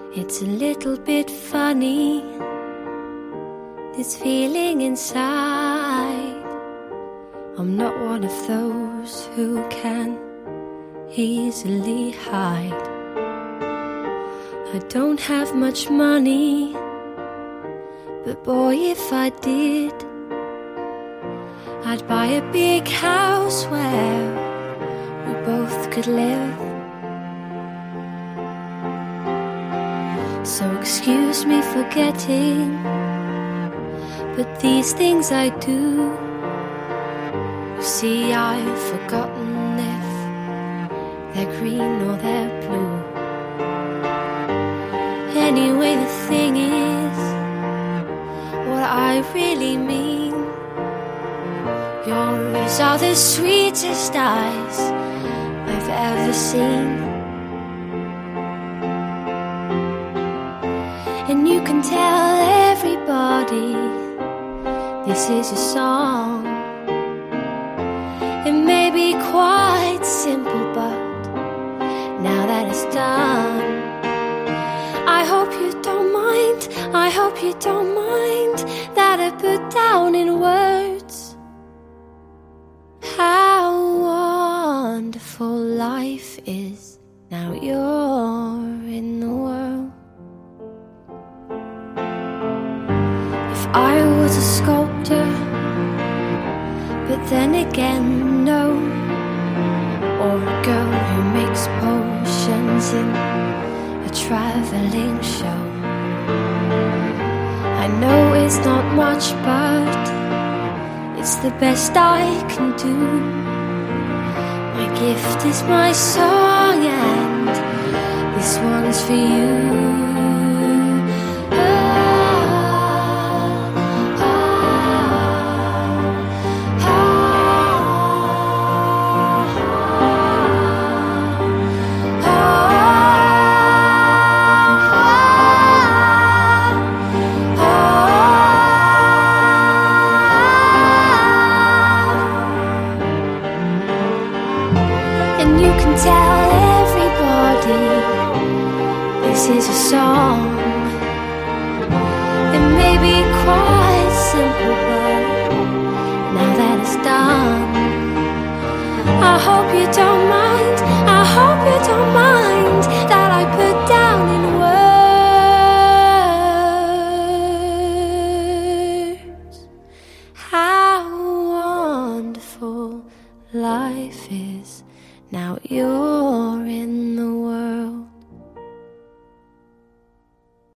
It's a little bit funny, this feeling inside. I'm not one of those who can easily hide. I don't have much money, but boy, if I did, I'd buy a big house where we both could live. So excuse me for getting, but these things I do. You see, I've forgotten if they're green or they're blue. Anyway, the thing is, what I really mean, yours are the sweetest eyes I've ever seen. And you can tell everybody this is a song. It may be quite simple, but now that it's done, I hope you don't mind, I hope you don't mind that I put down in words how wonderful life is now you're in the world. If I was a sculptor, but then again, no, or a girl who makes potions in a traveling show. I know it's not much, but it's the best I can do. My gift is my song, and this one's for you. You can tell everybody this is a song. It may be quite simple, but now that it's done, I hope you don't mind, I hope you don't mind that I put down in words how wonderful life is now you're in